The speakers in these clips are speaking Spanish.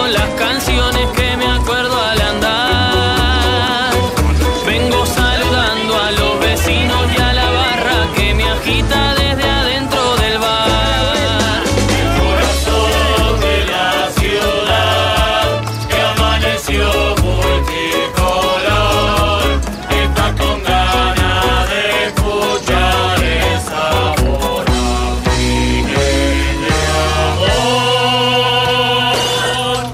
son las canciones que me acuerdo al andar. Vengo saludando a los vecinos y a la barra que me agita desde adentro del bar. El corazón de la ciudad que amaneció multicolor está con ganas de escuchar esa voz de amor.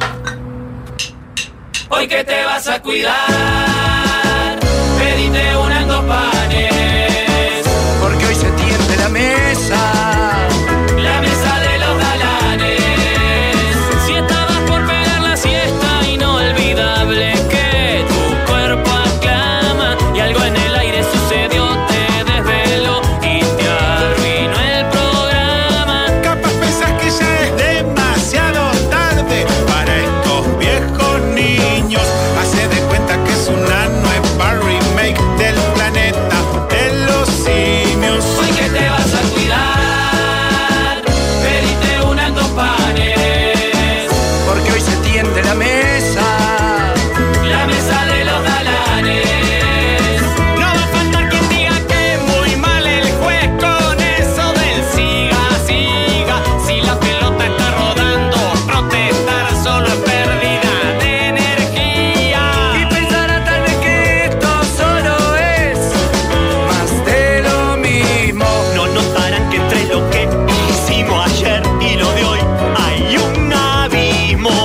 Hoy que te vas a cuidar, pedite una en 2 panes, porque hoy se tiende la mesa. la mesa de los galanes. Si estabas por pegar la siesta, inolvidable que tu cuerpo aclama y algo en el aire sucedió, te desveló y te arruinó el programa. Capaz pensás que ya es demasiado tarde para estos viejos niños. Hace de cuenta que es una nueva remake del planeta de los simios. Hoy que te vas a cuidar, pedite una en 2 panes, Porque hoy se tiende la mesa. la mesa de los galanes. No va a faltar quien diga que muy mal el juez con eso del siga, siga. Si la pelota está rodando, protestar solo es pérdida de energía. Y pensará tal vez que esto solo es más de lo mismo. No notarán que entre lo que hicimos ayer y lo de hoy hay un abismo.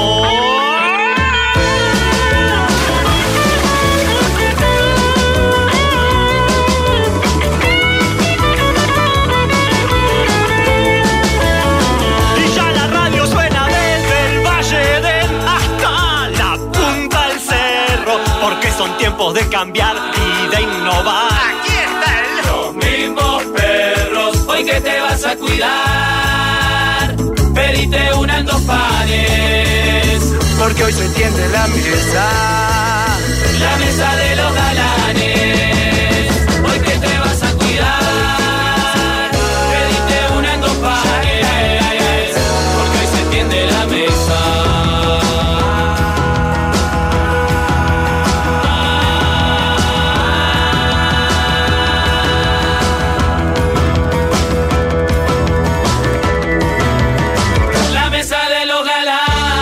Y ya la radio suena desde el Valle del hasta la punta del cerro, porque son tiempos de cambiar y de innovar. Aquí está Los mismos perros, hoy que te vas a cuidar, pedite una en 2 panes, porque hoy se tiende la mesa. la mesa de los galanes. Hoy que te vas a cuidar, pedite una en 2 panes, porque hoy se tiende la mesa. La mesa de los galanes.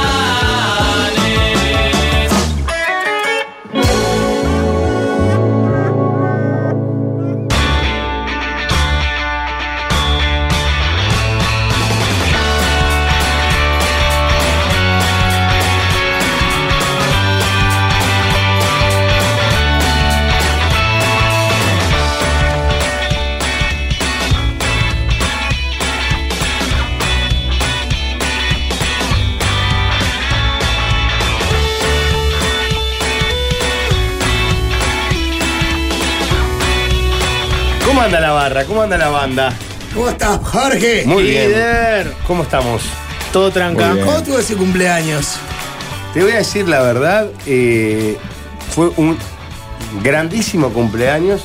¿Cómo anda la barra? ¿Cómo anda la banda? ¿Cómo estás, Jorge? Muy bien. Líder. ¿Cómo estamos? Todo tranca. Muy bien. ¿Cómo tuvo ese cumpleaños? Te voy a decir la verdad, fue un grandísimo cumpleaños,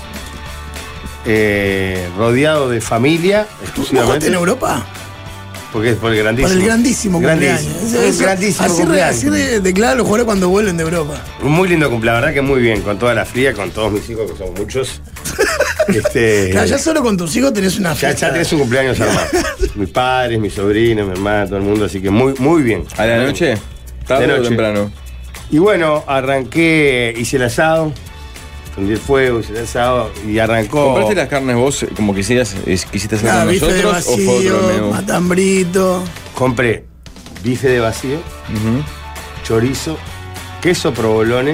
rodeado de familia, ¿Vos exclusivamente. en Europa? Porque es por el grandísimo. Por el grandísimo cumpleaños. Un grandísimo así cumpleaños. Así declaran los jugadores cuando vuelven de Europa. Un muy lindo cumpleaños, la verdad que muy bien, con toda la fría, con todos mis hijos, que son muchos. Claro, ya solo con tus hijos tenés una fiesta. Ya tenés un cumpleaños armado. Mis padres, mis sobrinos, mi hermana, todo el mundo, así que muy, muy bien. ¿A la noche? ¿Tarde De o noche. temprano? Y bueno, arranqué, hice el asado, prendí el fuego, hice el asado y arrancó. ¿Compraste las carnes vos como quisiste hacer Claro, con bife de nosotros o fue otro vacío, menú? matambrito. Compré bife de vacío, Ujú. chorizo, queso provolone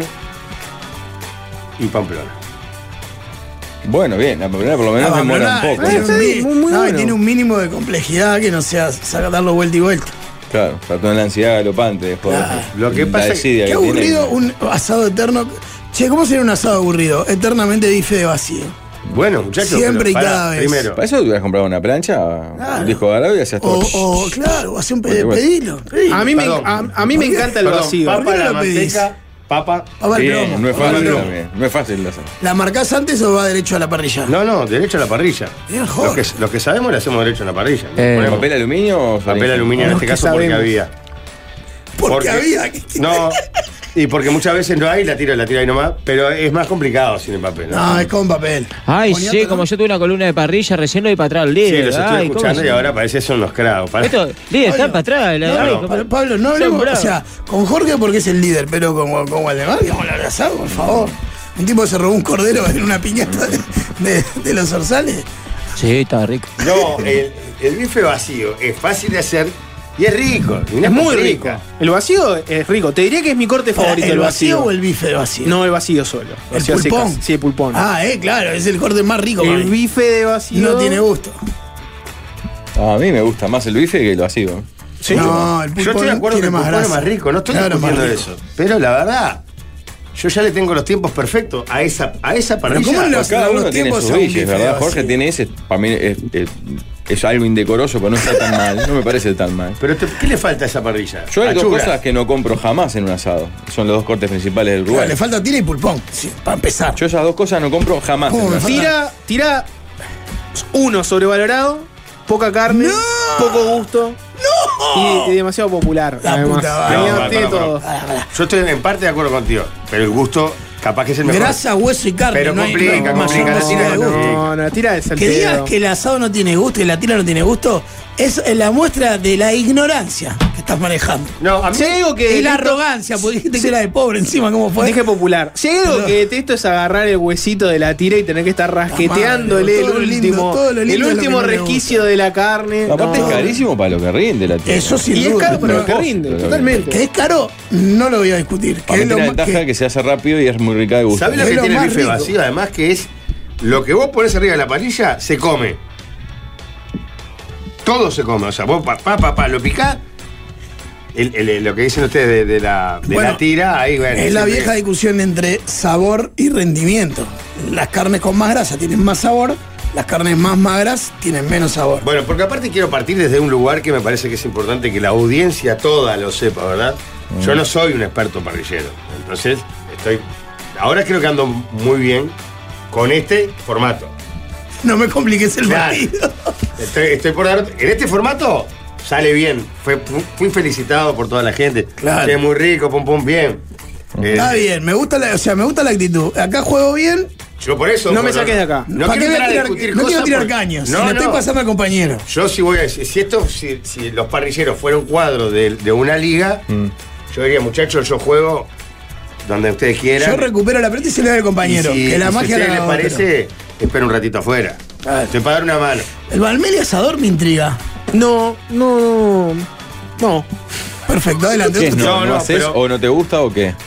y pamplona. Bueno, bien, la primera por lo menos La demora pamplona un poco. tiene ¿no? un Sí, muy no, y bueno. tiene un mínimo de complejidad que no sea darlo vuelta y vuelta. Claro, para toda la ansiedad galopante después. Claro. Lo que pasa la es desidia Qué que aburrido tiene. un asado eterno. Che, ¿cómo sería un asado aburrido? Eternamente bife de vacío. Bueno, muchachos, Siempre pero y pará, cada vez. Primero, Para eso te hubieras comprado una plancha, Claro. un disco de grado y hacías todo. Claro, hace un Por supuesto. pedilo. A mí, Perdón. a mí me encanta el perdón, vacío. ¿Por papa, qué no la lo pedís? manteca, papa. Papa al Bien, plomo. no es Papa al fácil plomo. también. No es fácil de hacer. ¿La marcás antes o va derecho a la parrilla? No, derecho a la parrilla. Bien, joder. Los que sabemos le hacemos derecho a la parrilla. ¿Con Ponemos papel aluminio o papel aluminio en Los este que caso porque sabemos. había. Porque había. No, y porque muchas veces no hay, la tiro ahí nomás, pero es más complicado sin el papel. No, es con papel. Ay, Boniato, sí, ¿no? como yo tuve una columna de parrilla, recién lo vi para atrás al Sí, líder. los estoy Ay, escuchando ¿cómo y se- ahora parece que son los cravos. Esto, líder, está Oye, para atrás. No, Ay, no, Pablo, no hablemos, Son o sea, con Jorge porque es el líder, pero con Waldemar, digamos, la abrazado, por favor. Un tipo que se robó un cordero en una piñata de los orzales. Sí, estaba rico. No, el bife vacío es fácil de hacer y es rico. Y no Es muy complica. rico. El vacío es rico. Te diría que es mi corte favorito, ¿El vacío o el bife de vacío? No, el vacío solo. ¿El Vacío a pulpón? secas. Sí, el pulpón. Ah, claro, es el corte más rico. el para mí. bife de vacío. No tiene gusto. A mí me gusta más el bife que el vacío. Sí. No, el Yo estoy de pulpón acuerdo que tiene el más pulpón es grasa. más rico, no estoy Claro, más discutiendo rico. eso. Pero la verdad, yo ya le tengo los tiempos perfectos a esa parrilla. ¿cómo le vas a Cada dar uno los tiene tiempos sus a un brilles, bife ¿verdad? vacío? Jorge tiene ese, para mí es algo indecoroso, pero no está tan mal. No me parece tan mal. Pero ¿qué le falta a esa parrilla? Yo hay dos Achuras. cosas que no compro jamás en un asado. Son los dos cortes principales del Claro, Uruguay. le falta tira y pulpón, sí, para empezar. Yo esas dos cosas no compro jamás en ¿Cómo un me asado. Tira uno sobrevalorado, poca carne, poco gusto. Y demasiado popular. La además. puta madre. Tenía- No, tiene pará. todo. Yo estoy en parte de acuerdo contigo, pero el gusto capaz que es el mejor. Grasa, hueso y carne. Pero no hay- complica, no hay mayor complica, la posibilidad tira de no gusto. No, no, tira ese Que digas que el asado no tiene gusto y la tira no tiene gusto es la muestra de la ignorancia que estás manejando. No, a mí Si hay algo que Y la detesto- arrogancia, porque dijiste que era de pobre encima, ¿cómo fue? Dije popular. Si hay algo que detesto es agarrar el huesito de la tira y tener que estar rasqueteándole todo lo el lindo, último, todo lo lindo el es lo último que no le resquicio de la carne. Aparte No. es carísimo para lo que rinde la tira. Eso sin Y es duda. caro para lo que Pero rinde, pero- totalmente. Que es caro, no lo voy a discutir. Para Que mí es lo tiene la más ventaja que se hace rápido y es muy rica de gusto. ¿sabés lo Es que lo tiene el más bife rico. vacío? Además que es lo que vos pones arriba de la parrilla, se come. Todo se come. O sea, vos lo picás. Lo que dicen ustedes de la Bueno, tira, ahí bueno. Es la siempre- vieja discusión entre sabor y rendimiento. Las carnes con más grasa tienen más sabor, las carnes más magras tienen menos sabor. Bueno, porque aparte quiero partir desde un lugar que me parece que es importante que la audiencia toda lo sepa, ¿verdad? Yo no soy un experto parrillero. Entonces, ahora creo que ando muy bien con este formato. No me compliques el Claro. partido. Estoy por dar. En este formato sale bien. Fui felicitado por toda la gente. Claro. Es muy rico, pum pum, bien. Está bien, me gusta la actitud. Acá juego bien. Yo por eso. No me saques de acá. No ¿Para qué quiero voy a entrar a tirar, discutir no cosas quiero tirar porque- caños. No, le estoy no. pasando al compañero. Yo sí voy a decir, si los parrilleros fueran un cuadro de una liga, yo diría, muchachos, yo juego donde ustedes quieran. Yo recupero la pelota y se le da al compañero. Y si- que la y si magia a la ustedes les haga otro. parece, espera un ratito afuera. Claro. Estoy para dar una mano. El Valmeli asador me intriga. No. Perfecto, adelante. ¿Qué es? Otro ¿No, No, no no, haces pero- o no te gusta o qué?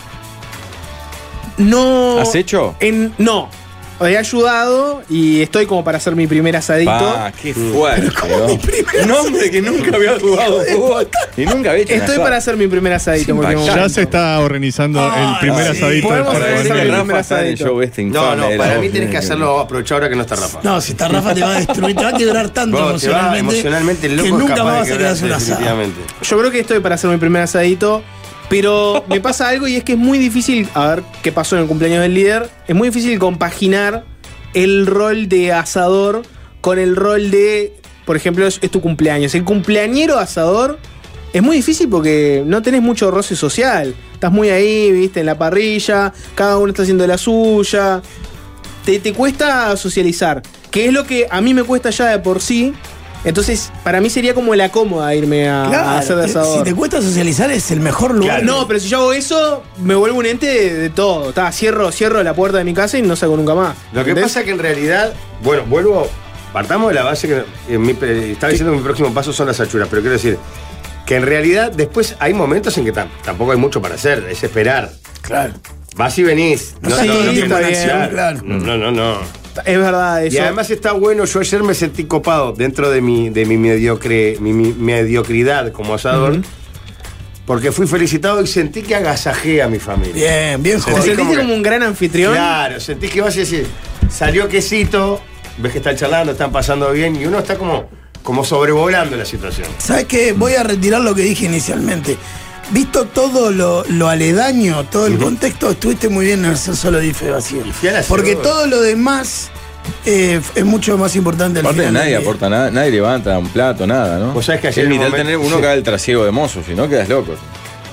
No. ¿Has hecho? No. He ayudado y estoy como para hacer mi primer asadito. Ah, qué fuerte. ¿cómo mi primer Un hombre que nunca había jugado fútbol y nunca había hecho un Estoy asado. para hacer mi primer asadito. en cualquier Impactante. momento. Ya se está organizando el primer sí. asadito del Podemos Para organizar Paraguay. que el Rafa primer está en el asadito. show este No, infame no, de para la- mí tenés que hacerlo, aprovechar ahora que no está Rafa. No, si está Rafa te va a destruir, te va a quebrar tanto Vos, te va emocionalmente, el loco que es nunca capaz más de vas a querer hacer un quebrarte, asado. definitivamente. Yo creo que estoy para hacer mi primer asadito. Pero me pasa algo y es que es muy difícil, a ver qué pasó en el cumpleaños del líder, es muy difícil compaginar el rol de asador con el rol de, por ejemplo, es tu cumpleaños. El cumpleañero asador es muy difícil porque no tenés mucho roce social. Estás muy ahí, viste, en la parrilla, cada uno está haciendo la suya. Te cuesta socializar, que es lo que a mí me cuesta ya de por sí. Entonces, para mí sería como la cómoda irme a hacer de asador. si te cuesta socializar es el mejor lugar. No, pero si yo hago eso, me vuelvo un ente de todo. Cierro la puerta de mi casa y no salgo nunca más. Lo que ¿Entendés? pasa es que en realidad, bueno, partamos de la base que estaba diciendo que mi próximo paso son las achuras, pero quiero decir que en realidad después hay momentos en que tampoco hay mucho para hacer, es esperar. Claro. Vas y venís. No sé todo el tiempo en tienes- acción, claro. No. Es verdad eso. Y además está bueno, yo ayer me sentí copado dentro de mi mediocridad como asador, porque fui felicitado y sentí que agasajé a mi familia. Bien, ¿Te joder. Sí, sentiste como como un gran anfitrión? Claro, sentí que vas y decís, salió quesito, ves que están charlando, están pasando bien, y uno está como sobrevolando la situación. ¿Sabes qué? Voy a retirar lo que dije inicialmente. Visto todo lo aledaño, todo el contexto, estuviste muy bien en hacer solo bife vacío. Y fui a la Porque ciudad. todo lo demás es mucho más importante al Aparte final nadie del día. aporta nada, nadie levanta un plato, nada, ¿no? Vos sabés que ayer es en un vital momento- tener uno sí. que haga el trasiego de mozo, si no quedas loco.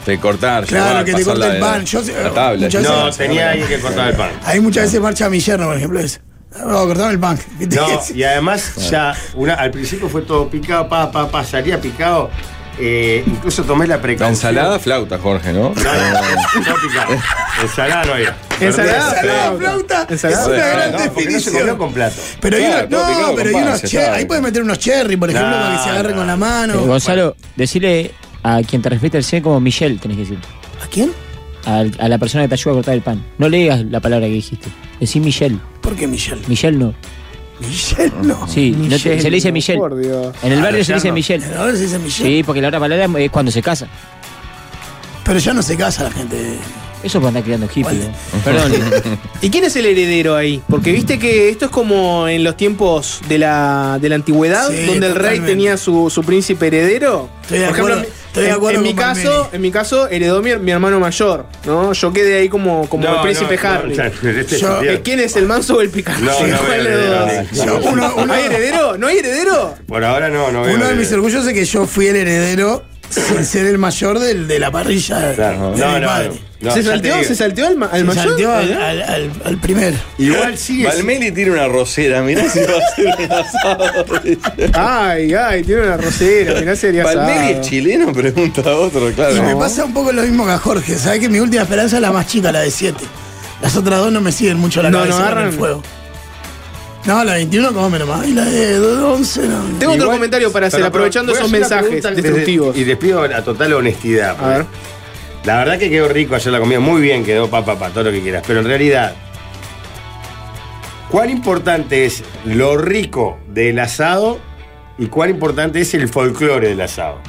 De cortar, Claro, llevar, que te corta pasarla el de pan. Yo, la tabla. muchas No, veces- tenía alguien que cortaba el pan. Ahí muchas veces marcha mi yerno, por ejemplo. No, cortame el pan. ¿Viste? No, y además ya al principio fue todo picado, salía picado. Incluso tomé la La precaución. ensalada, flauta, Jorge, ¿no? No picado. Ensalada no había. Ensalada, Ensalada, flauta, Ensalada. es una gran No, porque no se comió definición. con plato. Pero hay Claro, todo picado con hay pan, unos se cherry. sabe. Ahí puedes meter unos cherry, por ejemplo, No, para que se agarre no. con la mano. Gonzalo, decirle a quien te respeta el cien como Michelle, tenés que decir. ¿A quién? A la persona que te ayuda a cortar el pan. No le digas la palabra que dijiste. Decí Michelle. ¿Por qué Michelle? Michelle no. Michelle no. Sí, no te- se le dice Michelle. Por Dios. En el barrio se le dice no. Michelle. Ahora se dice Michelle. Sí, porque la otra palabra es cuando se casa. Pero ya no se casa la gente. Eso por andar criando hippie. Vale. ¿no? Perdón. ¿Y quién es el heredero ahí? Porque viste que esto es como en los tiempos de la antigüedad, Sí, donde el rey totalmente. tenía su príncipe heredero. Estoy de Por ejemplo, acuerdo- estoy de acuerdo en con mi caso, heredó mi hermano mayor, ¿no? Yo quedé ahí como el príncipe Harry. Yo- ¿Quién es el manso o el picante? No, no, ¿Cuál no, de no, dos? no, no. Uno- ¿Hay heredero? ¿No hay heredero? Por ahora no veo. Uno de mis orgullos es que yo fui el heredero sin ser el mayor de la parrilla Claro. de No, mi no, padre. no, ¿Se ya te salteó? digo. ¿Se salteó al Se mayor? salteó al primer. Igual sigue. Valmeli tiene una rosera, mirá si va a hacer un asado. Ay, tiene una rosera, mirá sería Valmeli asado. es chileno, pregunta a otro, claro. Y me pasa un poco lo mismo que a Jorge. ¿Sabes que mi última esperanza es la más chica, la de 7? Las otras dos no me siguen mucho la No, cabeza no con el agarran. fuego. No, la 21 come nomás. Y la de 11 no. Tengo otro Igual- comentario para hacer, pero aprovechando voy a esos hacer una mensajes pregunta destructivos. Y les pido la total honestidad. A ver. La verdad que quedó rico ayer la comida, muy bien quedó, todo lo que quieras. Pero en realidad, ¿cuán importante es lo rico del asado y cuán importante es el folclore del asado?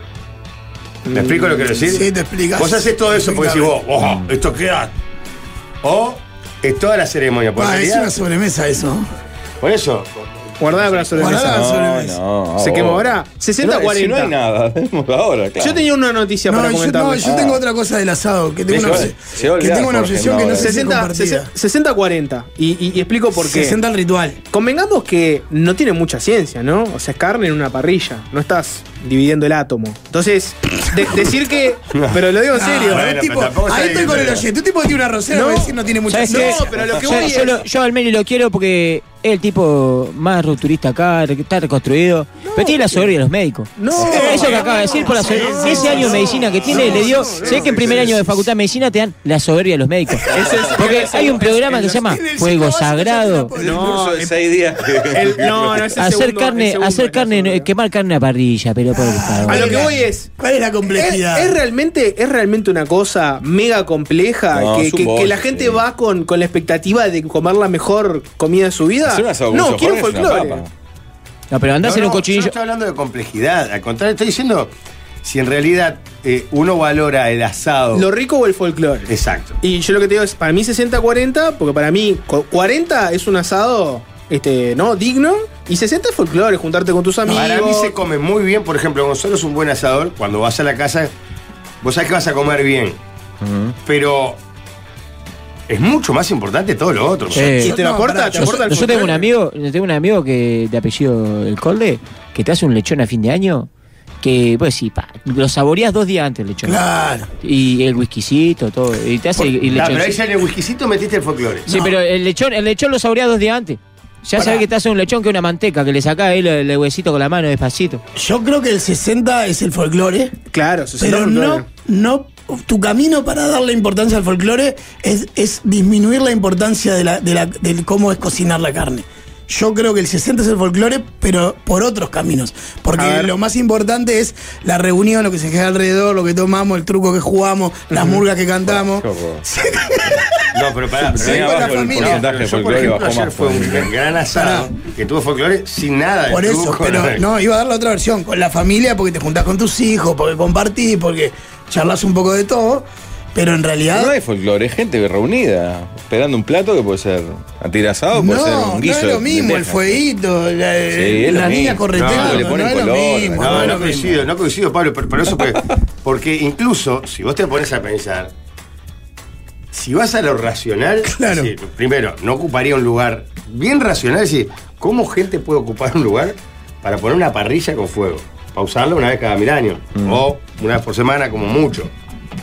¿Me explico lo que quiero decir? Sí, te explicas. Vos haces todo eso porque decís vos, ojo, esto queda. O es toda la ceremonia. Por, Es realidad, una sobremesa eso. por eso, Guardada para la sobremesa. Guardada. No, sobremesa. no. ¿Se quema ahora? Si 60-40. no hay nada, vemos ahora, claro. Yo tenía una noticia para comentarles. yo tengo otra cosa del asado. Que tengo Se una, va- obse- se va a que olvidar, tengo una Jorge, obsesión no, que no sé si es 60, compartida. 60-40. Y explico por qué. 60 al ritual. Convengamos que no tiene mucha ciencia, ¿no? O sea, es carne en una parrilla. No estás dividiendo el átomo. Entonces, decir que. Pero lo digo en serio. bueno, un pero tipo, tampoco ahí está estoy con el bien. oyente. Un tipo que tiene una rosera, No. voy a decir no tiene mucha ¿Sabes qué? ciencia. No, pero lo que Yo- voy es. yo al Meli lo quiero porque es el tipo más rupturista acá, está reconstruido. Pero tiene la soberbia de los médicos. No. Eso que acaba de decir por la soberbia. Ese año de medicina que tiene le dio. Se ve que en primer año de facultad de medicina te dan la soberbia de los médicos. Porque hay un programa que se llama en el Fuego psico vas a Sagrado. escuchar El curso de 6 días. No, es el Hacer segundo, carne, el segundo hacer es la carne, soberbia. quemar carne en la parrilla, pero por favor. A lo que voy es. ¿Cuál es la complejidad? ¿Es realmente una cosa mega compleja No, que, es un que la bollo, gente sí. va con la expectativa de comer la mejor comida de su vida? Hacer un asado No, con quiero Jorge es una folclore. papa. No, pero andás en un Yo cochinillo. no estoy hablando de complejidad. Al contrario, estoy diciendo si en realidad uno valora el asado. ¿Lo rico o el folclore? Exacto. Y yo lo que te digo es, para mí 60-40, porque para mí 40 es un asado ¿no? digno, y 60 es folclore, juntarte con tus amigos. Para mí se come muy bien. Por ejemplo, Gonzalo es un buen asador. Cuando vas a la casa, vos sabés que vas a comer bien. Pero es mucho más importante todo lo otro. Sí. ¿Y te lo No, aporta? pará, ¿Te aporta el Yo tengo un folclore? amigo que de apellido El Colde, que te hace un lechón a fin de año, que pues sí, lo saboreás 2 días antes el lechón. Claro. Y el whiskycito, todo. Y te hace el Ah, lechón. pero ahí ya en el whiskycito metiste el folclore. Sí, No. pero el lechón lo saboreás 2 días antes. Ya Pará. sabés que te hace un lechón que una manteca, que le sacás ahí el huesito con la mano despacito. Yo creo que el 60 es el folclore. Claro, 60 Pero folclore. no. Tu camino para darle importancia al folclore es disminuir la importancia de cómo es cocinar la carne. Yo creo que el 60 es el folclore, pero por otros caminos. A Porque ver. lo más importante es la reunión, lo que se queda alrededor, lo que tomamos, el truco que jugamos, las murgas que cantamos. Qué horror. No, pero pará. Sí, pero- abajo la el familia. porcentaje de Yo, por folclore ejemplo, bajó ayer más. fue un gran asado que tuvo folclore sin nada de Por eso, truco, pero nada. no, iba a dar la otra versión, con la familia, porque te juntás con tus hijos, porque compartís, porque charlas un poco de todo, pero en realidad... No hay folclore, es gente reunida, esperando un plato que puede ser antirasado, puede ser un No, guiso. es lo de mismo, el lentejas. fueguito, es lo la niña mismo. correteando, No, le no, ponen es lo color, mismo. No, es no lo mismo. coincido, Pablo, pero eso porque incluso si vos te pones a pensar, si vas a lo racional, Claro. sí, primero, no ocuparía un lugar bien racional, es decir, ¿cómo gente puede ocupar un lugar para poner una parrilla con fuego? Para usarlo una vez cada 1000 años, o una vez por semana como mucho.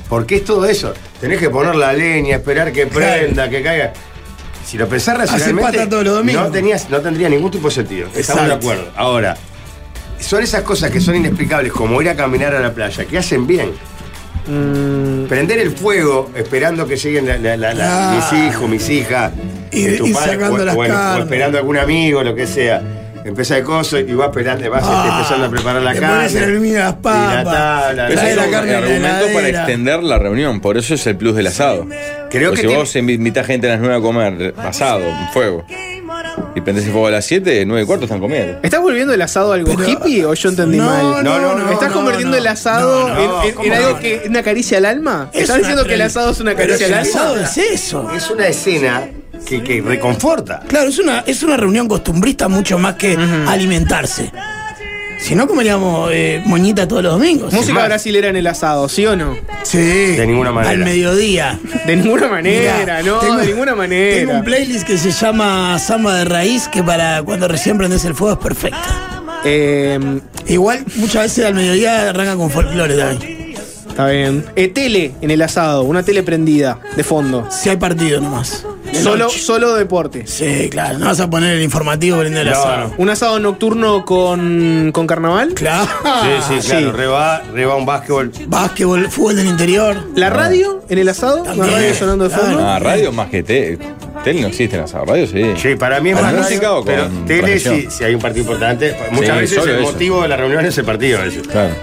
Porque es todo eso. Tenés que poner la leña, esperar que prenda, que caiga. Si lo pensás racionalmente, pata todos los domingos. no tendría ningún tipo de sentido. Estamos de acuerdo. Ahora, son esas cosas que son inexplicables, como ir a caminar a la playa, que hacen bien. Prender el fuego esperando que lleguen mis hijos, mis hijas, tu y padre, sacando las o carnes. esperando a algún amigo, lo que sea. Empezás el coso y vas esperando, empezando a preparar la le carne. pones en el medio las papas. Y la tabla, Pero Trae es la un carne de la argumento para heladera. extender la reunión, por eso es el plus del asado. Creo Porque que si vos invitás gente a las 9 a comer asado, un fuego, y prendés el fuego a las 7, 9:15 están comiendo. ¿Estás volviendo el asado algo Pero- hippie o yo entendí mal? no, ¿Estás convirtiendo el asado en algo que es una caricia al alma? Es ¿Estás una diciendo que el asado es una Pero caricia al el alma? asado es eso. Es una escena que reconforta. Claro, es una reunión costumbrista mucho más que alimentarse. Si no, comeríamos moñita todos los domingos. Música más. brasilera en el asado, ¿sí o no? Sí. De ninguna manera. Al mediodía. De ninguna manera, Mirá, no, tengo- de ninguna manera. Tengo un playlist que se llama Samba de Raíz, que para cuando recién prendes el fuego es perfecta. Igual, muchas veces al mediodía arranca con folclore también. Está bien. Tele en el asado, una tele prendida, de fondo. Si hay partido nomás. De Solo, noche. solo deporte. Sí, claro. No vas a poner el informativo prendiendo el asado. Un asado nocturno con carnaval. Claro. Sí, claro. Reba un básquetbol. Básquetbol, fútbol del interior. ¿La radio en el asado? También. ¿La radio sonando de fondo? Ah, radio más que tele. Tele no existe en asado, radio sí. Sí, para mí es ¿Con más música radio, o con pero tele transmisión? si hay un partido importante. Muchas Sí, veces solo el eso. motivo de la reunión es el partido. A veces. Claro.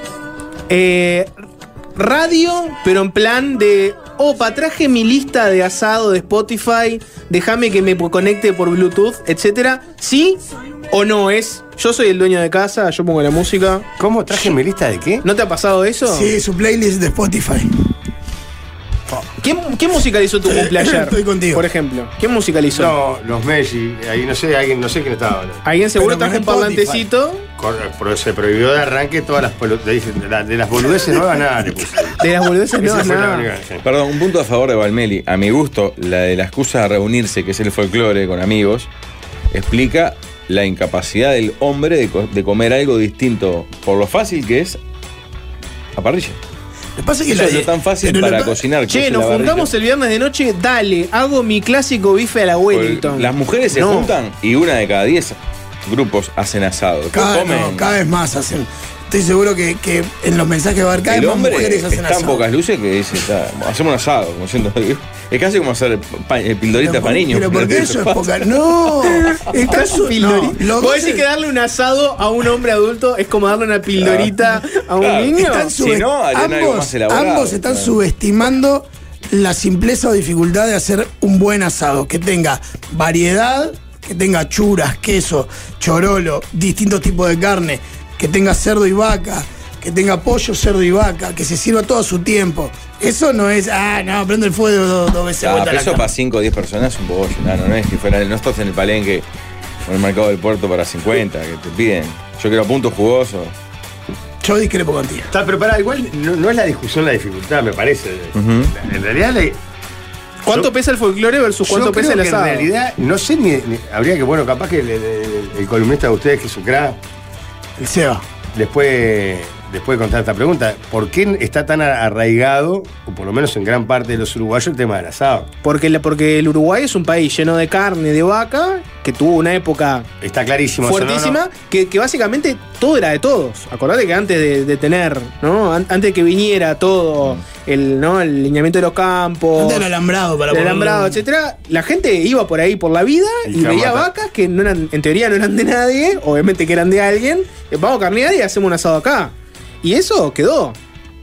Radio, pero en plan de... Opa, traje mi lista de asado de Spotify. Déjame que me conecte por Bluetooth, etcétera. ¿Sí o no es? Yo soy el dueño de casa, yo pongo la música. ¿Cómo traje mi lista de qué? ¿No te ha pasado eso? Sí, su playlist de Spotify. ¿Quién musicalizó tu cumpleaños? Estoy contigo. Por ejemplo, ¿quién musicalizó? No, los Messi, ahí no sé quién estaba. Alguien seguro Pero trajo un con Spotify. parlantecito. Pero se prohibió de arranque todas las de las boludeces nuevas, nada le puse. De las boludeces Esa no, fue la nada. única, sí. Perdón, un punto a favor de Valmeli. A mi gusto, la de la excusa de reunirse, que es el folclore con amigos, explica la incapacidad del hombre de comer algo distinto por lo fácil que es a parrilla. Lo que pasa es que Eso es lo tan fácil pero para lo- cocinar. que Che, es nos la parrilla. juntamos el viernes de noche, dale, hago mi clásico bife a la Wellington. Las mujeres se No. juntan y una de cada 10 grupos hacen asado. Después comen. Cada vez más hacen. Estoy seguro que en los mensajes va a haber cada El vez más hombre mujeres hacen está en asado. pocas luces que dice, hacemos un asado. Como siendo, es casi como hacer pildoritas para niños. Pero porque eso es poca. No, está su Pildorita. no, lo ¿Vos que decís que darle un asado a un hombre adulto es como darle una pildorita a un Claro. niño? están Si no, harían algo más elaborado, ambos están claro. subestimando la simpleza o dificultad de hacer un buen asado, que tenga variedad, que tenga churas, queso, chorolo, distintos tipos de carne, que tenga cerdo y vaca, que tenga pollo, cerdo y vaca, que se sirva todo a su tiempo. Eso no es, no, prendo el fuego dos veces vuelta a la Eso cama. para 5 o 10 personas es un poco llenano, no es que fuera, no estás en el palenque o en el mercado del puerto para 50, que te piden. Yo quiero puntos jugosos. Yo discrepo contigo. Está preparada, igual no es la discusión la dificultad, me parece. En realidad ¿Cuánto yo- pesa el folclore versus cuánto yo creo pesa el que asado? En realidad, no sé habría que, bueno, capaz que el columnista de ustedes, que es Sucra, El Seba. después de contestar esta pregunta, ¿por qué está tan arraigado, o por lo menos en gran parte de los uruguayos, el tema del asado? Porque el Uruguay es un país lleno de carne, de vaca, que tuvo una época Está clarísimo. eso, fuertísima, ¿no? que básicamente todo era de todos. Acordate que antes de tener, ¿no? Antes de que viniera todo el lineamiento de los campos, Antes del alambrado, para el ponerlo- alambrado, etcétera, la gente iba por ahí por la vida Y y veía mata. vacas que no eran, en teoría no eran de nadie, obviamente que eran de alguien. Vamos a carnear y hacemos un asado acá. Y eso quedó.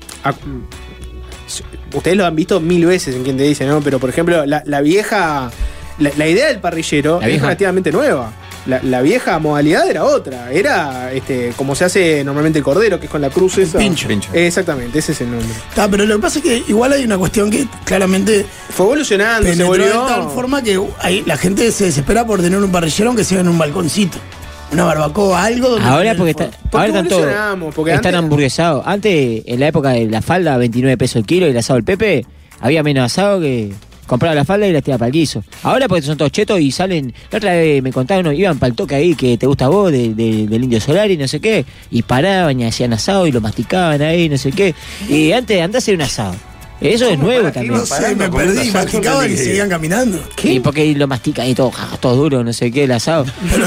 Ustedes lo han visto 1000 veces en quien te dice, ¿no? Pero por ejemplo, la vieja. La idea del parrillero La es vieja. relativamente nueva. La vieja modalidad era otra. Era como se hace normalmente el cordero, que es con la cruz esa. pincho. Exactamente, ese es el nombre. Pero lo que pasa es que igual hay una cuestión que claramente Fue evolucionando, se penetró volvió. de tal forma que la gente se desespera por tener un parrillero aunque sea en un balconcito. Una barbacoa, algo donde Ahora tener porque el fuego. Porque ahora están todos. evolucionamos, porque Están antes- hamburguesados. Antes, en la época de la falda, 29 pesos el kilo y el asado del Pepe, había menos asado que compraba la falda y la tiraba para el guiso. Ahora porque son todos chetos y salen. La otra vez me contaban, iban para el toque ahí que te gusta a vos, del Indio Solari, no sé qué, y paraban y hacían asado y lo masticaban ahí, no sé qué. Y antes andá a hacer un asado. Eso es nuevo también. No sé, me perdí, masticaban y seguían caminando. Y porque lo mastican y todo duro, no sé qué, el asado.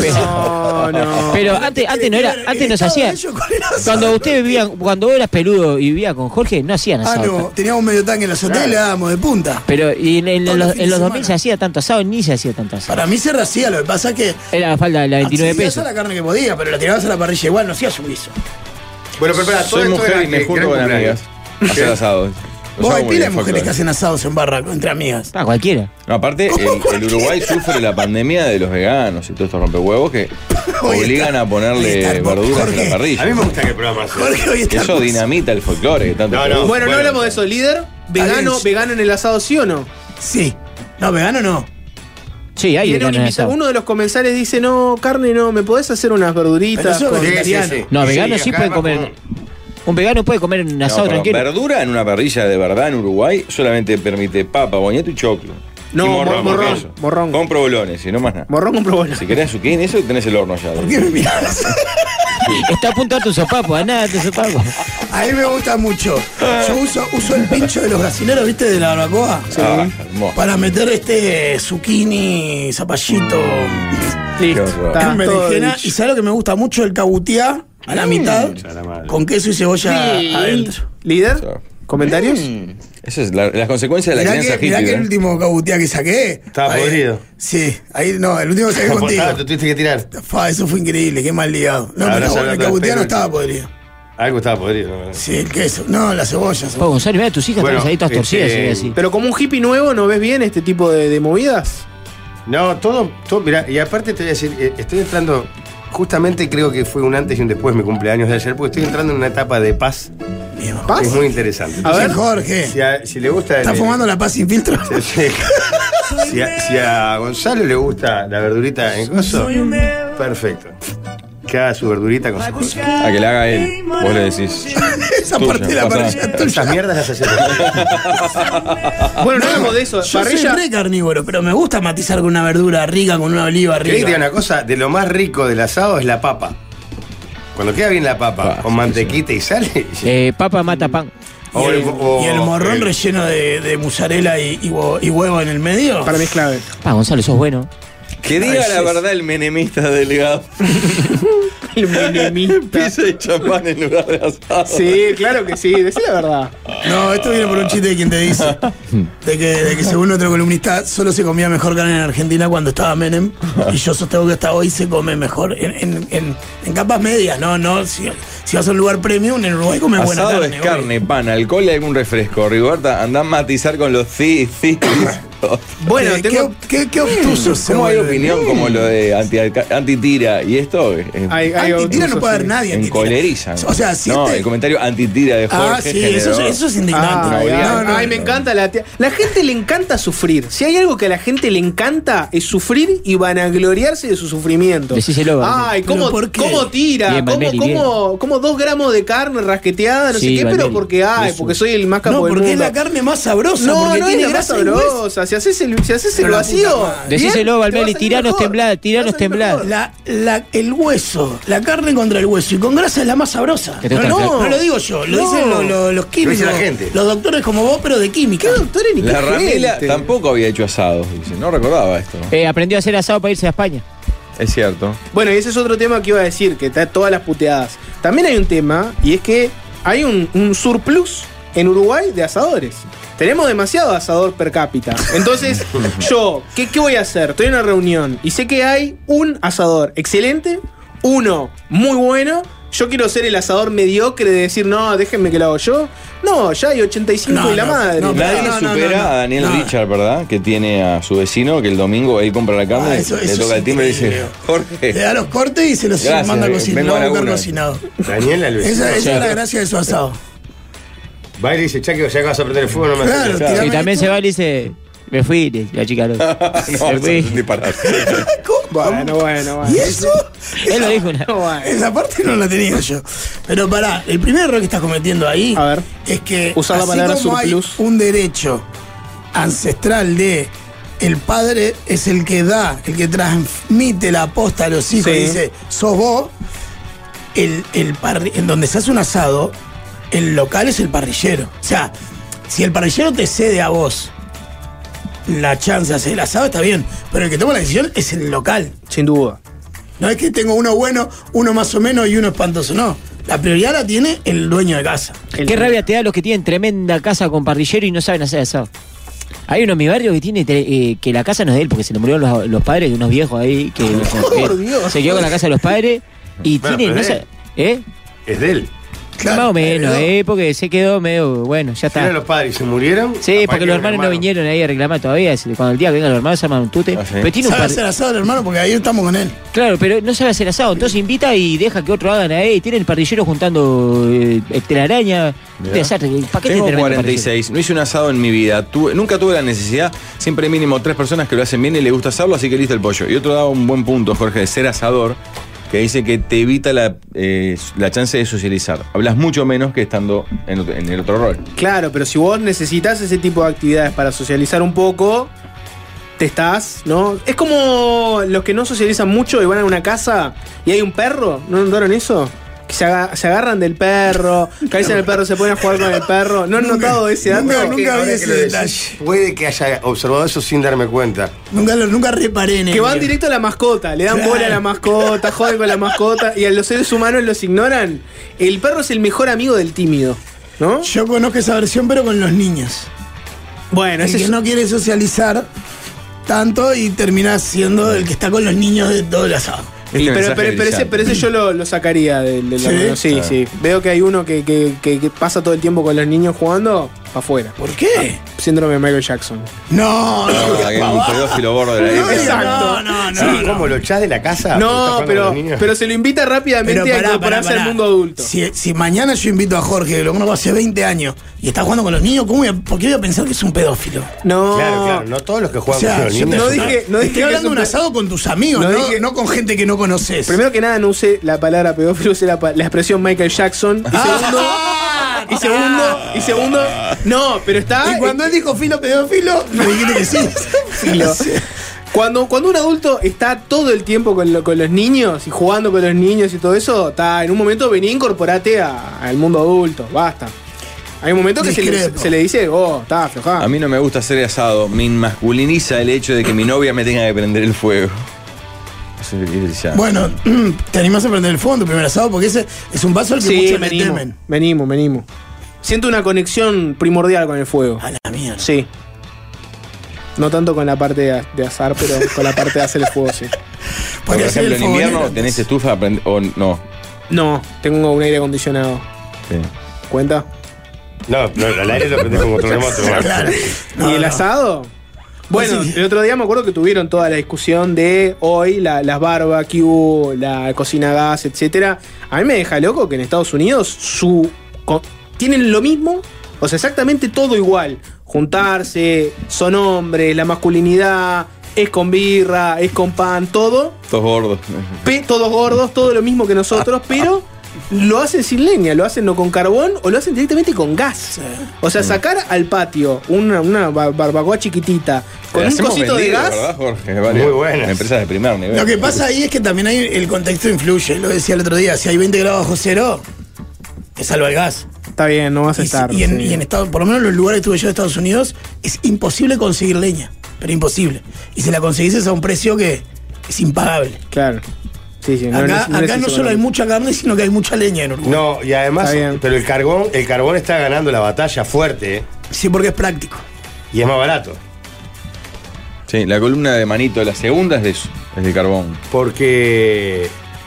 No. Pero antes no era, antes no se hacía. Cuando usted vivía, cuando vos eras peludo y vivía con Jorge, no hacían asado. No, teníamos medio tanque en la azotea y le dábamos de punta. Pero y en Todos los los fines de 2000 semana. se hacía tanto asado, ni se hacía tanto asado. Para mí se rehacía, lo que pasa es que Era la falda de la 29 accedías pesos. a la carne que podía, pero la tirabas a la parrilla igual, no hacías un guiso. Bueno, pero para todo Soy esto mujer era y me que junto gran con cumpleaños. amigas a hacer asados. Lo Vos hago hay muy pila de bien, mujeres que folclore. hacen asados en barra entre amigas. Cualquiera. No, aparte, el Uruguay sufre la pandemia de los veganos y todos estos rompehuevos que Hoy obligan está- a hoy ponerle está- verduras en Jorge, la parrilla. A mí me gusta que el programa sea. Jorge hoy está Eso hermoso. dinamita el folclore que tanto No, te no. gusta. Bueno, no Bueno. hablamos de eso. Líder, vegano, bien. vegano en el asado, ¿sí o no? Sí. No, vegano no. Sí, hay Viene un vegano en asado. uno de los comensales dice, no, carne no, ¿me podés hacer unas verduritas? Pero eso con-?" es vegetariano. No, vegano sí acá puede va comer. con- Un vegano puede comer un No, asado pero tranquilo. verdura en una parrilla de verdad en Uruguay solamente permite papa, boñeto y choclo. No, y morrón, morrón, con queso. morrón. Con provolones y no más nada. Morrón con provolone. Si querés zucchini, eso tenés el horno ya. ¿Por qué me mirás? Está a punto de tu sopapo, a nada de tu sopapo. A mí me gusta mucho. Yo uso el pincho de los brasileros, ¿viste? De la barbacoa. Ah, hermoso. Para meter zucchini, zapallito, Listo. Qué horror. Está todo berenjena. dicho. Y ¿sabes lo que me gusta mucho? El cabutiá a la mitad, la madre. con queso y cebolla adentro. ¿Líder? Sí. ¿Comentarios? Esa es las consecuencias de la crianza Mirá que hippie. el ¿eh? último cabutiá que saqué. Estaba ahí- podrido. Sí, ahí no, el último que saqué contigo. Te tuviste que tirar. Eso fue increíble, qué mal ligado. No, Habrás pero hablado el de cabutiá no pelo. estaba podrido. Algo estaba podrido. ¿no? Sí, el queso. No, la cebolla. Po, Gonzalo, mira, tus hijas Bueno, están ahí todas torcidas, este, se ve así. Pero como un hippie nuevo, ¿no ves bien este tipo de movidas? No, todo, mirá, y aparte te voy a decir, estoy entrando, justamente creo que fue un antes y un después de mi cumpleaños de ayer, porque estoy entrando en una etapa de paz Bien. que es muy interesante. A ver. Jorge. Si le gusta... ¿Estás fumando la paz sin filtro? Si a Gonzalo le gusta la verdurita en coso, perfecto. Que haga su verdurita con su coso. A que le haga él. Vos le decís. Esa Tuya, parte de la pasa parrilla nada. tuya. Esas mierdas las haces. Bueno, no hablamos de eso. Yo soy Parrilla. re carnívoro, pero me gusta matizar con una verdura rica, con una oliva ¿Querés que te diga rica. una cosa? De lo más rico del asado es la Cuando queda bien la papa, Ah, con sí, mantequita y sal. Papa mata pan. Y el morrón relleno de mozzarella y huevo en el medio. Para mí es clave. Gonzalo, sos bueno. Que diga la verdad el menemista delgado. El menemista. Pizza y champán en lugar de asado. Sí, claro que sí, decí la verdad. No, esto viene por un chiste de quien te dice. De que según otro columnista, solo se comía mejor carne en Argentina cuando estaba Menem. Y yo sostengo que hasta hoy se come mejor. En capas medias, no. Si vas a un lugar premium, en Uruguay comes buena Asado carne. es carne, pan, alcohol y algún refresco. Rigoberta, andá a matizar con los sí. Bueno, ¿Qué, tengo. qué obtuso se ¿Cómo hay vuelve? opinión como lo de antitira? Y esto Hay Antitira no obtusos, puede haber sí. nadie. antitira. encolerizan. O sea, si no, este- el comentario antitira de Jorge. Ah, sí, eso generó- es indignante. Ay, No, ay, no, ay, no, me no. encanta la tía. La gente le encanta sufrir. Si hay algo que a la gente le encanta es sufrir y vanagloriarse de su sufrimiento. Decíselo, Valmeli. Ay, ¿Pero ¿cómo, por qué? cómo tira? Bien, Valmeli, ¿Cómo 2 gramos de carne rasqueteada? No Sí, sé qué, pero Valmeli. porque, Eso. porque soy el más capo No, del porque es mundo. la carne más sabrosa. No, porque no tiene es la más grasa y hueso. sabrosa. Si haces el Pero la vacío. puta madre. bien, Decíselo, te va a Valmeli, salir tiranos mejor. temblad, tiranos Te va a salir temblad. mejor. El hueso, la carne contra el hueso y con grasa es la más sabrosa. Que te No, gusta el no lo digo yo, lo No. dicen los químicos. Lo dice la gente. Los doctores como vos, pero de química. ¿Qué doctor ni La qué Ramila gente? tampoco había hecho asados, dice. No recordaba esto. Aprendió a hacer asado para irse a España. Es cierto. Bueno, y ese es otro tema que iba a decir, que está todas las puteadas. También hay un tema, y es que hay un surplus en Uruguay de asadores. Tenemos demasiado asador per cápita. Entonces, yo, ¿qué voy a hacer? Estoy en una reunión y sé que hay un asador excelente, uno muy bueno. Yo quiero ser el asador mediocre de decir, no, déjenme que lo hago yo. No, ya hay 85 No, y la no, madre. no, Nadie no, supera a Daniel no. Richard, ¿verdad? Que tiene a su vecino que el domingo él compra la carne, Eso le toca es el timbre y dice, increíble. Le Jorge. da los cortes y se los Gracias, manda a cocinar. vengo Lo a va a la buscar una. cocinado. Daniela Luis. Esa es la gracia de su asado. Va y dice, ya que vas a prender el fuego, no me Claro, haces Claro. tirame Y también esto. se va y dice, me fui, la chica lo. No, Me eso fui. es un disparate. Bueno. ¿Y eso? Él lo dijo una. Esa parte no la tenía yo. Pero pará, el primer error que estás cometiendo ahí A ver. es que Usar la así palabra como surplus. hay un derecho ancestral de el padre es el que da, el que transmite la posta a los hijos Sí. y dice, sos vos, en donde se hace un asado, el local es el parrillero. O sea, Si el parrillero te cede a vos la chance de hacer el asado, está bien. Pero el que toma la decisión es el local. Sin duda. No es que tengo uno bueno, uno más o menos y uno espantoso, no. La prioridad la tiene el dueño de casa. Qué rabia te da los que tienen tremenda casa con parrillero y no saben hacer asado. Hay uno en mi barrio que tiene que la casa no es de él porque se le murieron los padres de unos viejos ahí que Por Dios. se quedó con la casa de los padres y Bueno, tiene pero no es sé, Es de él. Claro, más o menos, pero- porque se quedó medio bueno, ya ¿Eran está. los padres y se murieron? Sí, Capaz porque que los hermanos no vinieron ahí a reclamar todavía. Cuando el día que vengan los hermanos se arman un tute. Ah, sí. Pero tiene un Sabe par... hacer asado el hermano porque ahí estamos con él. Claro, pero no sabe hacer asado. Entonces invita y deja que otro hagan ahí. Tiene el parrillero juntando telaraña. Mirá. Desastre. ¿Para qué Tengo tiene tremendo 46, no hice un asado en mi vida. Nunca tuve la necesidad. Siempre hay mínimo 3 personas que lo hacen bien y le gusta hacerlo, así que listo el pollo. Y otro daba un buen punto, Jorge, de ser asador, que dice que te evita la chance de socializar. Hablas mucho menos que estando en el otro rol. Claro, pero si vos necesitas ese tipo de actividades para socializar un poco, te estás, ¿no? Es como los que no socializan mucho y van a una casa y hay un perro, ¿no notaron eso? Que se agarran del perro, acarician al perro, se ponen a jugar con el perro. ¿No han notado ese dato? nunca vi Ahora que ese lo decís, detalle. puede que haya observado eso sin darme cuenta. Nunca reparé en Que ello. van directo a la mascota, le dan Claro. bola a la mascota, joden con la mascota y a los seres humanos los ignoran. El perro es el mejor amigo del tímido, ¿no? Yo conozco esa versión, pero con los niños. Bueno, El ese que es no quiere socializar tanto y termina siendo el que está con los niños de todo el asado. Y Este mensaje pero brillante. ese yo lo sacaría del ¿Sí? horno. Sí, Ah. sí. Veo que hay uno que pasa todo el tiempo con los niños jugando, para afuera. ¿Por qué? Síndrome de Michael Jackson. No, Ah, que es un pedófilo gordo de la No, época. Exacto. No, Sí, ¿cómo lo echás de la casa? porque estás No, jugando con los niños? pero se lo invita rápidamente a incorporarse al mundo adulto. Si mañana yo invito a Jorge, que lo conozco hace 20 años, y está jugando con los niños, ¿por qué voy a pensar que es un pedófilo? No, Claro, no todos los que O juegan sea, con los yo niños. no son- dije- no dije Estoy que hablando es de un un asado con tus amigos, no no, dije- no con gente que no conoces. Primero que nada, no usé la palabra pedófilo, usé la expresión Michael Jackson. Y segundo, no, pero está. Y cuando él dijo filo pedófilo, me dijiste que sí. Filo. Cuando un adulto está todo el tiempo con los niños y jugando con los niños y todo eso, está en un momento vení, incorporate al mundo adulto, basta. Hay un momento que Discrepo. se le dice, está aflojá. A mí no me gusta hacer asado, me masculiniza el hecho de que mi novia me tenga que prender el fuego. Ya. Bueno, te animás a prender el fuego en tu primer asado porque ese es un paso al que Sí, muchos le temen. venimos. Siento una conexión primordial con el fuego. A la mierda. Sí. No tanto con la parte de asar, pero con la parte de hacer el fuego, sí. Por Podría ser ejemplo, el en invierno fogonero, tenés entonces. estufa o no. No, tengo un aire acondicionado. Sí. ¿Cuenta? No, al aire lo prendés con control remoto. Claro. ¿Y el asado? Bueno, Sí. el otro día me acuerdo que tuvieron toda la discusión de hoy, las barbecue, la cocina a gas, etcétera. A mí me deja loco que en Estados Unidos tienen lo mismo, o sea, exactamente todo igual. Juntarse, son hombres, la masculinidad, es con birra, es con pan, todo. Todos gordos. Todos gordos, todo lo mismo que nosotros, pero lo hacen sin leña, lo hacen no con carbón o lo hacen directamente con gas. O sea, sacar al patio una barbacoa chiquitita con La un hacemos cosito de vendido, gas. ¿verdad, Jorge? Varias Muy buenas. Empresas de primer nivel. Lo que pasa ahí es que también hay el contexto influye. Lo decía el otro día, si hay 20 grados bajo cero, te salva el gas. Está bien, no vas a estar. Y sí. en Estados, por lo menos en los lugares que estuve yo de Estados Unidos, es imposible conseguir leña. Pero imposible. Y si la conseguís es a un precio que es impagable. Claro. Sí, sí. Acá no solo hay mucha carne, sino que hay mucha leña en Uruguay. No, y además, Está bien. pero el carbón está ganando la batalla fuerte, ¿eh? Sí, porque es práctico. Y es más barato. Sí, la columna de manito, la segunda es de eso, es de carbón. Porque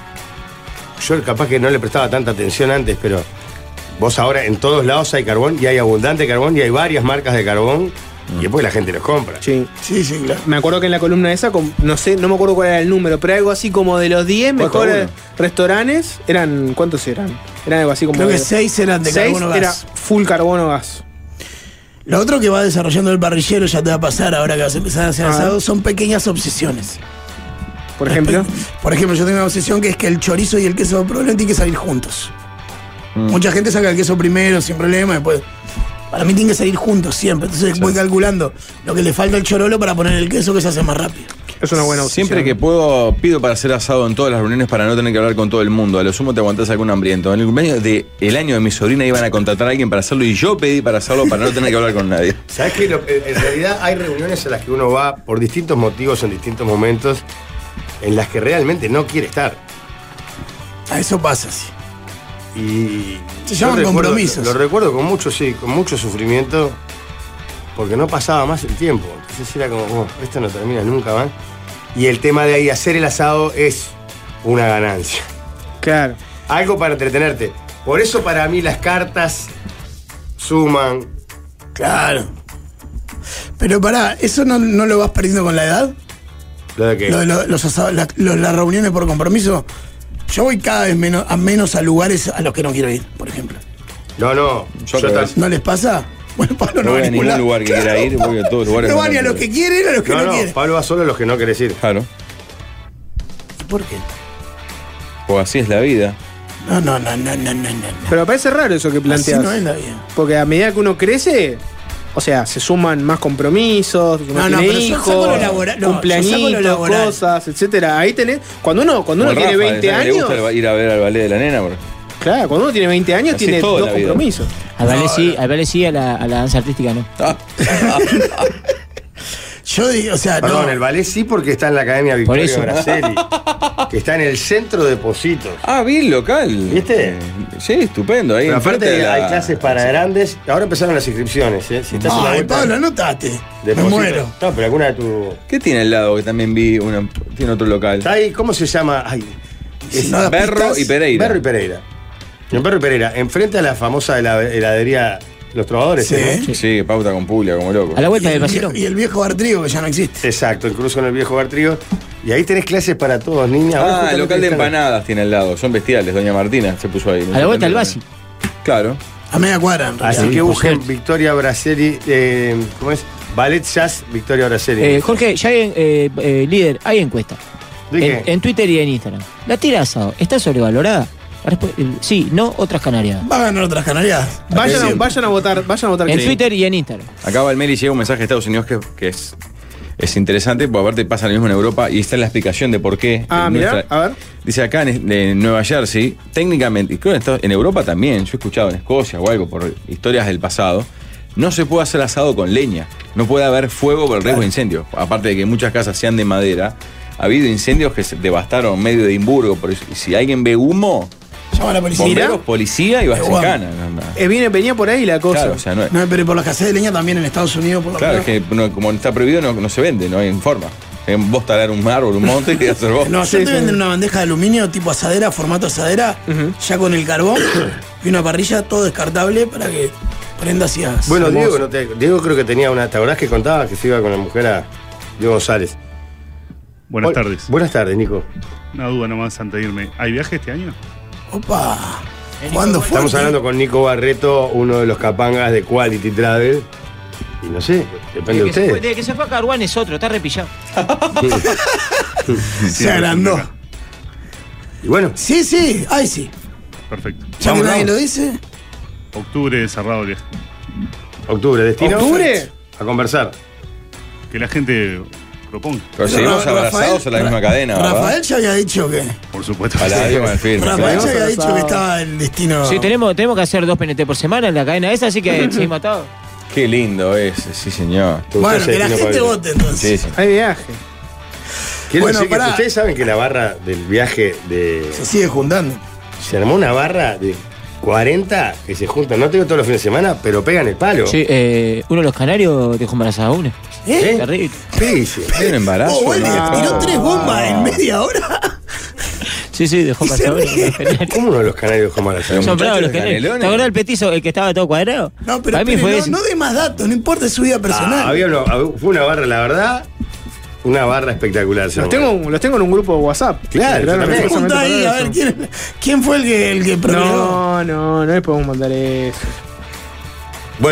yo capaz que no le prestaba tanta atención antes, pero vos ahora en todos lados hay carbón y hay abundante carbón y hay varias marcas de carbón y después la gente los compra. Sí. Sí, sí, claro. Me acuerdo que en la columna esa, no sé, no me acuerdo cuál era el número, pero algo así como de los 10 ¿Cuánto mejores uno? restaurantes, ¿cuántos eran? Eran algo así como. Creo que 6 eran de 6 carbono era gas. full carbono gas. Lo otro que va desarrollando el parrillero, ya te va a pasar ahora que vas a empezar a hacer A ver. asado, son pequeñas obsesiones. Por ejemplo. Por ejemplo, yo tengo una obsesión que es que el chorizo y el queso probablemente tienen que salir juntos. Mucha gente saca el queso primero sin problema, después. Para mí tienen que salir juntos siempre. Entonces voy calculando lo que le falta al chorolo para poner el queso que se hace más rápido. Es una buena opción. Siempre que puedo, pido para hacer asado en todas las reuniones para no tener que hablar con todo el mundo. A lo sumo te aguantás algún hambriento. En el cumpleaños del año de mi sobrina iban a contratar a alguien para hacerlo y yo pedí para hacerlo para no tener que hablar con nadie. ¿Sabes qué? En realidad hay reuniones a las que uno va por distintos motivos en distintos momentos en las que realmente no quiere estar. A eso pasa, sí. Y Se llaman yo compromisos. Lo recuerdo con mucho, sí, con mucho sufrimiento, porque no pasaba más el tiempo. Entonces era como, esto no termina nunca más. Y el tema de ahí, hacer el asado es una ganancia. Claro. Algo para entretenerte. Por eso para mí las cartas suman. Claro. Pero pará, ¿eso no lo vas perdiendo con la edad? ¿Lo de qué? Los asados, las reuniones por compromiso. Yo voy cada vez menos a lugares a los que no quiero ir, por ejemplo. No, Yo ¿No les pasa? Bueno, Pablo no no voy va a ningún lugar que quiera ir, voy a todos los lugares. No va ni a los que quieren, a los que no quieren. Pablo va solo a los que no querés ir. Claro. ¿Por qué? Pues así es la vida. No. Pero me parece raro eso que planteas. Así no es la vida. Porque a medida que uno crece, o sea, se suman más compromisos, uno tiene pero hijos, saco lo laboral, yo saco lo cumpleañitos, laboral. cosas, etcétera. Ahí tenés, cuando uno Como tiene Rafa, 20 ¿le años, gusta ir a ver al ballet de la nena? claro, cuando uno tiene 20 años Así tiene toda dos la vida. compromisos. Al ballet sí, a la danza artística no. Yo digo, o sea, Perdón, no. el ballet sí porque está en la Academia Por Victoria eso. Braceli, que está en el centro de Positos. Bien local. ¿Viste? Sí, estupendo. Ahí Pero enfrente aparte de la- hay clases para grandes. Ahora empezaron las inscripciones, ¿eh? Si estás en la Ay, vuelta Pablo, anotate. de Me Positos. muero. No, pero alguna de tu... ¿Qué tiene al lado? Que también vi tiene otro local. Está ahí, ¿cómo se llama? Ay, Si no das Berro pistas, y Pereira. Berro y Pereira. En Berro y Pereira, enfrente a la famosa heladería Los Trovadores. Sí. ¿no? Sí, pauta con Puglia, como loco. A la vuelta Y del vacío. el viejo Bartrigo, que ya no existe. Exacto, el cruzo en el viejo Bartrío. Y ahí tenés clases para todos, niñas. Ahora El justamente local de están- empanadas tiene al lado. Son bestiales. Doña Martina se puso ahí. A la vuelta del Basi. Claro. A media cuadra, en realidad. Así que busquen Mujer. Victoria Braceli, ¿cómo es? Ballet Jazz Victoria Braceli. Jorge, ya hay líder, hay encuesta. ¿De qué? En Twitter y en Instagram. ¿La tira de asado está sobrevalorada? Sí, no, otras canarias. Va a ganar otras canarias. Vayan a votar En que- Twitter y en Instagram. Acá Valmeri llega un mensaje de Estados Unidos que es interesante, porque aparte pasa lo mismo en Europa y está la explicación de por qué. Mirá, a ver. Dice acá en Nueva Jersey, técnicamente, y creo que en Europa también, yo he escuchado en Escocia o algo por historias del pasado, no se puede hacer asado con leña. No puede haber fuego por el riesgo de incendio. Aparte de que muchas casas sean de madera, ha habido incendios que se devastaron medio de Edimburgo. Por eso, y si alguien ve humo, Llama a la policía. bomberos, policía y vas en guapo. cana. Venía por ahí la cosa. Claro, o sea, no es. No, pero por la escasez de leña también en Estados Unidos, por lo Claro, es menos. que como está prohibido no se vende, no hay forma. Vos talar un árbol, un monte y hacer vos. No, Sí, yo te sí. venden una bandeja de aluminio tipo asadera, formato asadera, ya con el carbón y una parrilla, todo descartable para que prendas y hagas. Bueno, Hermoso. Diego creo que tenía una. ¿Te acordás que contaba que se iba con la mujer a Diego González? Buenas Hola. tardes. Buenas tardes, Nico. Una duda nomás antes de irme. ¿Hay viaje este año? Opa. ¿Cuándo fue? Estamos hablando con Nico Barreto, uno de los capangas de Quality Travel. Y no sé, depende de ustedes. Desde que se fue a Caruán es otro, está repillado. Se agrandó. Y bueno, Sí, ay sí. Perfecto. Ya Vamos, que nadie vamos. lo dice. Octubre cerrado el viaje. octubre, destino. ¿Octubre? A conversar. Que la gente proponga. Pero seguimos Rafael- abrazados en la misma cadena, ¿verdad? Rafael ya había dicho que. Por supuesto. A la Diego firme. Rafael claro. ya había dicho que estaba el destino. Sí, tenemos que hacer 2 PNT por semana en la cadena esa, así que seguimos atados. Qué lindo es, sí señor. ¿Te gustó Bueno, ese que la destino, gente Pablo? vote entonces. Sí, sí. Hay viaje. Quiero Bueno, decir que pará. ustedes saben que la barra del viaje de. Se sigue juntando. Se armó una barra de 40 que se juntan, no te digo todos los fines de semana, pero pegan el palo. Sí, uno de los canarios dejó embarazada a una. ¿Eh? Terrible. Sí, sí. Hay un embarazo. Oh, bueno, ¿no? tiró 3 bombas en media hora. Sí, dejó Y se embarazada a ríe. una. ¿Cómo uno de los canarios como la Son Son bravos los muchachos canarios. canelones. ¿Te acordás del petizo, el que estaba todo cuadrado? No, pero Para mí espere, fue no, ese. no dé más datos, no importa su vida personal. Fue una barra, la verdad, una barra espectacular. se Los armó. tengo en un grupo de WhatsApp. Claro, yo también. Pregunta ahí, a ver, ¿quién fue el que procreó? No les podemos mandar eso. Bueno,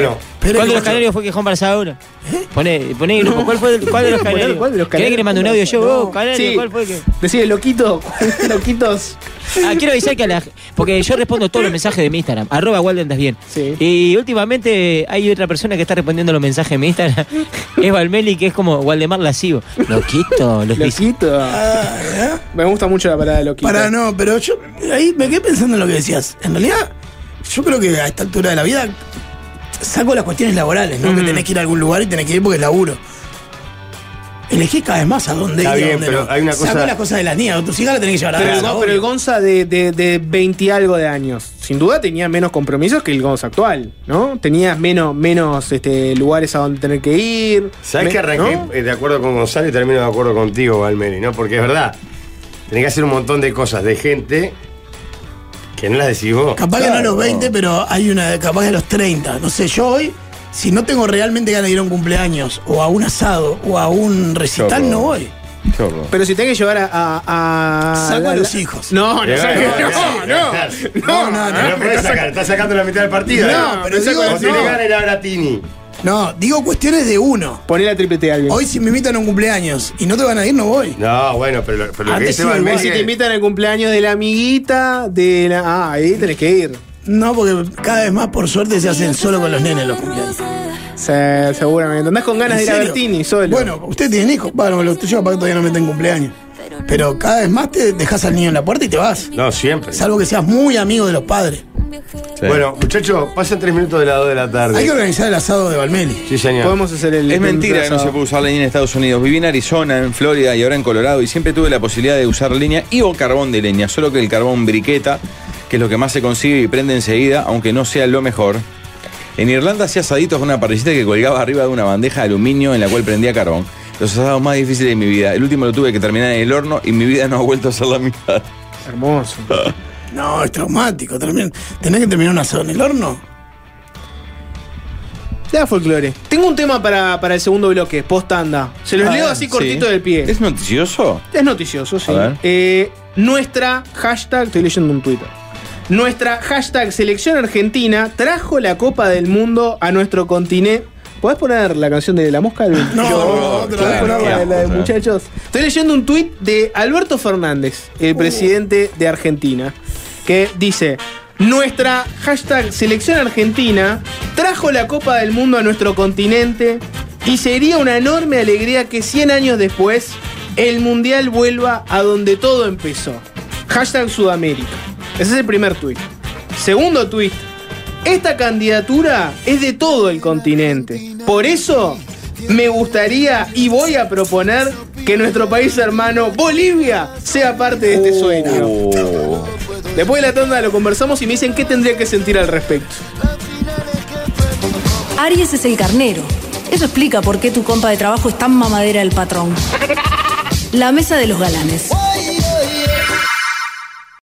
Espere ¿Cuál de que los yo- canarios fue quejón para Saura? Poné el grupo. ¿Cuál de los canarios? ¿Cuál de los ¿Querés que le mande un audio yo? No. ¿Vos, canario? Sí. ¿Cuál fue que? Decide, loquito, loquitos. Quiero avisar que porque yo respondo todos los mensajes de mi Instagram, @waldentasbien. Sí. Y últimamente hay otra persona que está respondiendo los mensajes de mi Instagram, es Valmeli, que es como Waldemar lascivo. Loquito, Loquito. Me gusta mucho la palabra loquito. No, pero yo ahí me quedé pensando en lo que decías. En realidad, yo creo que a esta altura de la vida saco las cuestiones laborales, ¿no? Que tenés que ir a algún lugar y tenés que ir porque es laburo. Elegí cada vez más a dónde Está ir y a bien, dónde pero no. hay una cosa- Sacó las cosas de las niñas, tus hijas las tenés que llevar a Pero, casa, pero el obvio. Gonza de 20 y algo de años, sin duda tenía menos compromisos que el Gonza actual, ¿no? Tenías menos lugares a donde tener que ir. ¿Sabes que arranqué ¿no? de acuerdo con Gonzalo y termino de acuerdo contigo, Valmeli, ¿no? Porque es verdad, tenés que hacer un montón de cosas de gente que no las decís vos. Capaz que no a los 20, pero hay una capaz que a los 30. No sé, yo hoy, si no tengo realmente ganas de ir a un cumpleaños, o a un asado, o a un recital, Qué no horror. voy. Qué horror. Pero si tenés que llevar a Saco a los hijos. No, No, No, podés sacar, estás sacando la mitad del partido. No, pero digo, o tiene no. ganas ir a Bratini. No, digo cuestiones de uno. Poné la triple T a alguien. Hoy si me invitan a un cumpleaños y no te van a ir, no voy. No, bueno, pero lo que Antes dice iba Valmeli igual. Si te es- invitan al cumpleaños de la amiguita, de la. Ah, ahí tenés que ir. No, porque cada vez más por suerte se hacen solo con los nenes los cumpleaños. Seguramente. Andás con ganas de ¿En ir a serio? Bertini solo. Bueno, usted tiene hijos, bueno, los tuyos capaz que todavía no meten cumpleaños. Pero cada vez más te dejas al niño en la puerta y te vas. No, siempre. Salvo que seas muy amigo de los padres. Sí. Bueno, muchachos, pasan 3 minutos de las 2 de la tarde. Hay que organizar el asado de Valmeli. Sí, señor. podemos hacer el. Es mentira que no se puede. puede usar leña en Estados Unidos. Viví en Arizona, en Florida y ahora en Colorado y siempre tuve la posibilidad de usar leña y o carbón de leña, solo que el carbón briqueta, que es lo que más se consigue y prende enseguida, aunque no sea lo mejor. En Irlanda hacía asaditos con una parrillita que colgaba arriba de una bandeja de aluminio en la cual prendía carbón. Los asados más difíciles de mi vida. El último lo tuve que terminar en el horno y mi vida no ha vuelto a ser la mitad. Hermoso. No, es traumático. Tenés que terminar un asado en el horno. Ya folclore. Tengo un tema para el segundo bloque, post-tanda. Se los leo así cortito Sí. del pie. ¿Es noticioso? Es noticioso, sí. A Nuestra hashtag, estoy leyendo un Twitter. Nuestra hashtag Selección Argentina trajo la Copa del Mundo a nuestro continente. ¿Podés poner la canción de La Mosca? No, ¿Podés otra vez. poner la de otra vez. muchachos? Estoy leyendo un tuit de Alberto Fernández, el presidente de Argentina, que dice: nuestra hashtag Selección Argentina trajo la Copa del Mundo a nuestro continente y sería una enorme alegría que 100 años después el Mundial vuelva a donde todo empezó. Hashtag Sudamérica. Ese es el primer tuit. Segundo tuit. Esta candidatura es de todo el continente. Por eso me gustaría y voy a proponer que nuestro país hermano Bolivia sea parte de este sueño. Oh. Después de la tanda lo conversamos y me dicen qué tendría que sentir al respecto. Aries es el carnero. Eso explica por qué tu compa de trabajo es tan mamadera del patrón. La mesa de los galanes.